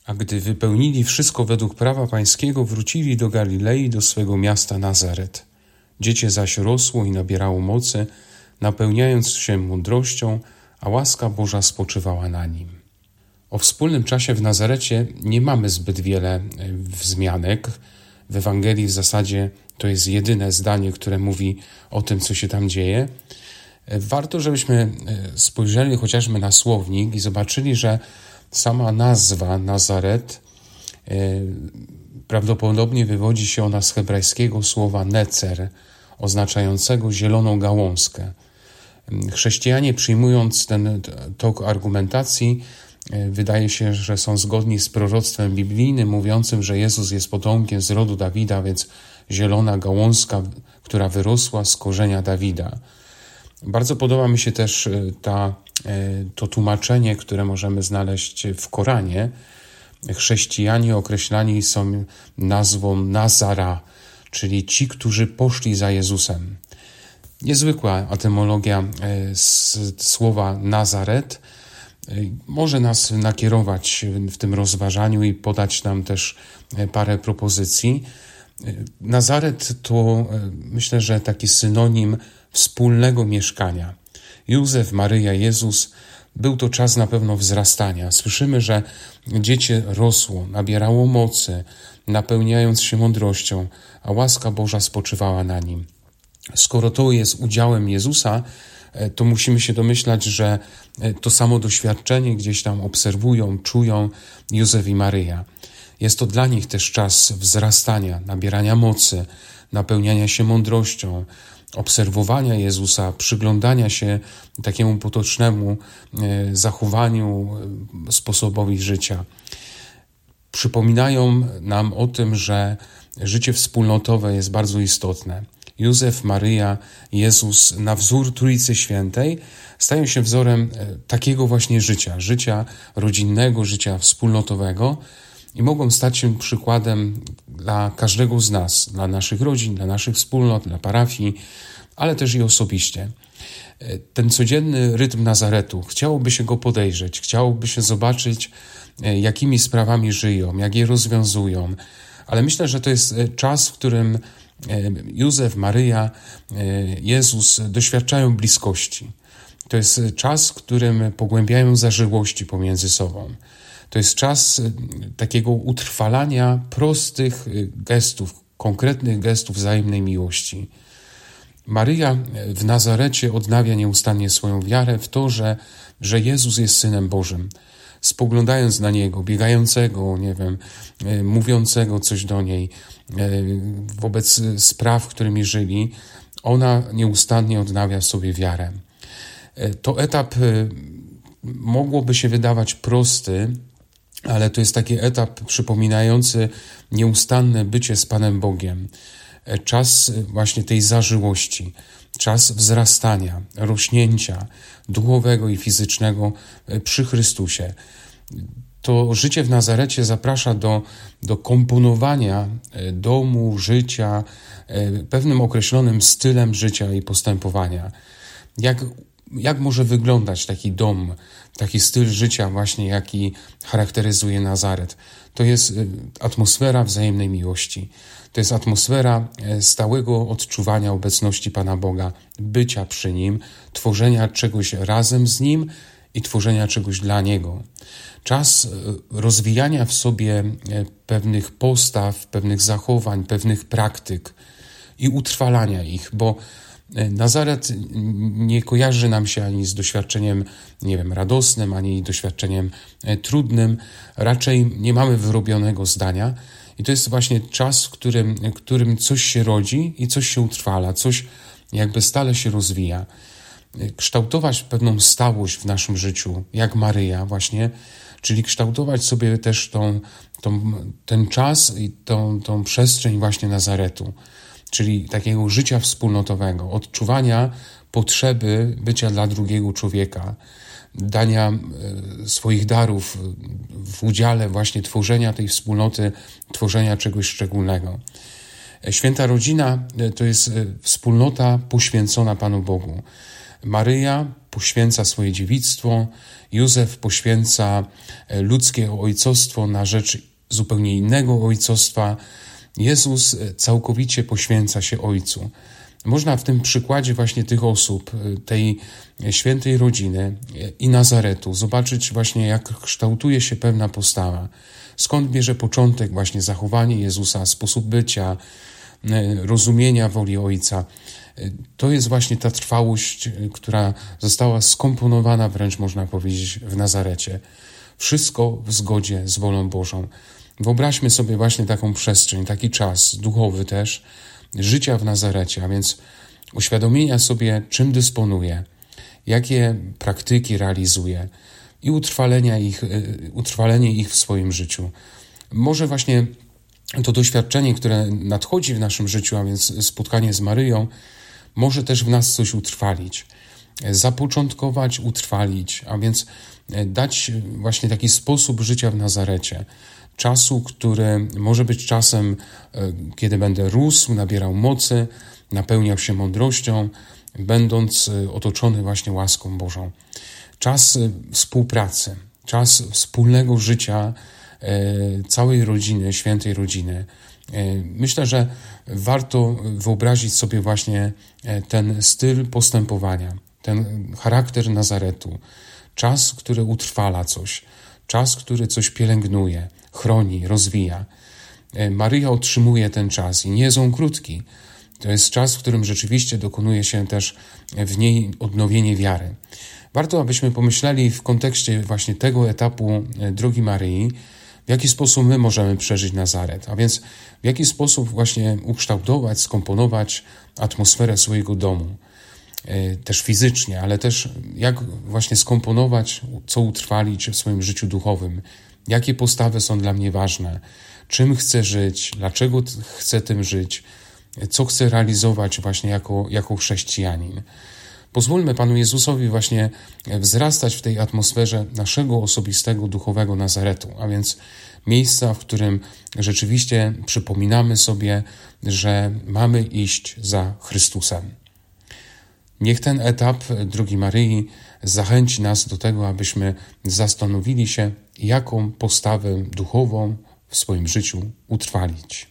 A gdy wypełnili wszystko według prawa pańskiego, wrócili do Galilei, do swego miasta Nazaret. Dziecię zaś rosło i nabierało mocy, napełniając się mądrością, a łaska Boża spoczywała na nim. O wspólnym czasie w Nazarecie nie mamy zbyt wiele wzmianek. W Ewangelii w zasadzie to jest jedyne zdanie, które mówi o tym, co się tam dzieje. Warto, żebyśmy spojrzeli chociażby na słownik i zobaczyli, że sama nazwa Nazaret prawdopodobnie wywodzi się ona z hebrajskiego słowa necer, oznaczającego zieloną gałązkę. Chrześcijanie, przyjmując ten tok argumentacji, wydaje się, że są zgodni z proroctwem biblijnym mówiącym, że Jezus jest potomkiem z rodu Dawida, więc zielona gałązka, która wyrosła z korzenia Dawida. Bardzo podoba mi się też to tłumaczenie, które możemy znaleźć w Koranie. Chrześcijanie określani są nazwą Nazara, czyli ci, którzy poszli za Jezusem. Niezwykła etymologia słowa Nazaret może nas nakierować w tym rozważaniu i podać nam też parę propozycji. Nazaret to myślę, że taki synonim wspólnego mieszkania. Józef, Maryja, Jezus, był to czas na pewno wzrastania. Słyszymy, że dziecię rosło, nabierało mocy, napełniając się mądrością, a łaska Boża spoczywała na nim. Skoro to jest udziałem Jezusa, to musimy się domyślać, że to samo doświadczenie gdzieś tam obserwują, czują Józef i Maryja. Jest to dla nich też czas wzrastania, nabierania mocy, napełniania się mądrością, obserwowania Jezusa, przyglądania się takiemu potocznemu zachowaniu, sposobowi życia. Przypominają nam o tym, że życie wspólnotowe jest bardzo istotne. Józef, Maryja, Jezus na wzór Trójcy Świętej stają się wzorem takiego właśnie życia rodzinnego, życia wspólnotowego i mogą stać się przykładem dla każdego z nas, dla naszych rodzin, dla naszych wspólnot, dla parafii, ale też i osobiście. Ten codzienny rytm Nazaretu, chciałoby się go podejrzeć, chciałoby się zobaczyć, jakimi sprawami żyją, jak je rozwiązują, ale myślę, że to jest czas, w którym Józef, Maryja, Jezus doświadczają bliskości. To jest czas, w którym pogłębiają zażyłości pomiędzy sobą. To jest czas takiego utrwalania prostych gestów, konkretnych gestów wzajemnej miłości. Maryja w Nazarecie odnawia nieustannie swoją wiarę w to, że Jezus jest Synem Bożym. Spoglądając na Niego, biegającego, mówiącego coś do niej, wobec spraw, którymi żyli, ona nieustannie odnawia w sobie wiarę. To etap mogłoby się wydawać prosty, ale to jest taki etap przypominający nieustanne bycie z Panem Bogiem. Czas właśnie tej zażyłości, czas wzrastania, rośnięcia duchowego i fizycznego przy Chrystusie. To życie w Nazarecie zaprasza do komponowania domu, życia, pewnym określonym stylem życia i postępowania. Jak może wyglądać taki dom, taki styl życia właśnie, jaki charakteryzuje Nazaret? To jest atmosfera wzajemnej miłości. To jest atmosfera stałego odczuwania obecności Pana Boga, bycia przy Nim, tworzenia czegoś razem z Nim i tworzenia czegoś dla Niego. Czas rozwijania w sobie pewnych postaw, pewnych zachowań, pewnych praktyk i utrwalania ich, bo Nazaret nie kojarzy nam się ani z doświadczeniem, radosnym, ani doświadczeniem trudnym. Raczej nie mamy wyrobionego zdania. I to jest właśnie czas, w którym coś się rodzi i coś się utrwala, coś jakby stale się rozwija. Kształtować pewną stałość w naszym życiu, jak Maryja właśnie, czyli kształtować sobie też ten czas i tą przestrzeń właśnie Nazaretu, czyli takiego życia wspólnotowego, odczuwania potrzeby bycia dla drugiego człowieka, dania swoich darów w udziale właśnie tworzenia tej wspólnoty, tworzenia czegoś szczególnego. Święta Rodzina to jest wspólnota poświęcona Panu Bogu. Maryja poświęca swoje dziewictwo, Józef poświęca ludzkie ojcostwo na rzecz zupełnie innego ojcostwa. Jezus całkowicie poświęca się Ojcu. Można w tym przykładzie właśnie tych osób, tej świętej rodziny i Nazaretu zobaczyć właśnie, jak kształtuje się pewna postawa. Skąd bierze początek właśnie zachowanie Jezusa, sposób bycia, rozumienia woli Ojca. To jest właśnie ta trwałość, która została skomponowana, wręcz można powiedzieć, w Nazarecie. Wszystko w zgodzie z wolą Bożą. Wyobraźmy sobie właśnie taką przestrzeń, taki czas duchowy też, życia w Nazarecie, a więc uświadomienia sobie, czym dysponuje, jakie praktyki realizuje i utrwalenie ich w swoim życiu. Może właśnie to doświadczenie, które nadchodzi w naszym życiu, a więc spotkanie z Maryją, może też w nas coś utrwalić, zapoczątkować, utrwalić, a więc dać właśnie taki sposób życia w Nazarecie. Czasu, który może być czasem, kiedy będę rósł, nabierał mocy, napełniał się mądrością, będąc otoczony właśnie łaską Bożą. Czas współpracy, czas wspólnego życia całej rodziny, świętej rodziny. Myślę, że warto wyobrazić sobie właśnie ten styl postępowania, ten charakter Nazaretu. Czas, który utrwala coś, czas, który coś pielęgnuje, chroni, rozwija. Maryja otrzymuje ten czas i nie jest on krótki. To jest czas, w którym rzeczywiście dokonuje się też w niej odnowienie wiary. Warto, abyśmy pomyśleli w kontekście właśnie tego etapu drogi Maryi, w jaki sposób my możemy przeżyć Nazaret, a więc w jaki sposób właśnie ukształtować, skomponować atmosferę swojego domu, też fizycznie, ale też jak właśnie skomponować, co utrwalić w swoim życiu duchowym, jakie postawy są dla mnie ważne, czym chcę żyć, dlaczego chcę tym żyć, co chcę realizować właśnie jako chrześcijanin. Pozwólmy Panu Jezusowi właśnie wzrastać w tej atmosferze naszego osobistego, duchowego Nazaretu, a więc miejsca, w którym rzeczywiście przypominamy sobie, że mamy iść za Chrystusem. Niech ten etap drogi Maryi zachęci nas do tego, abyśmy zastanowili się, jaką postawę duchową w swoim życiu utrwalić.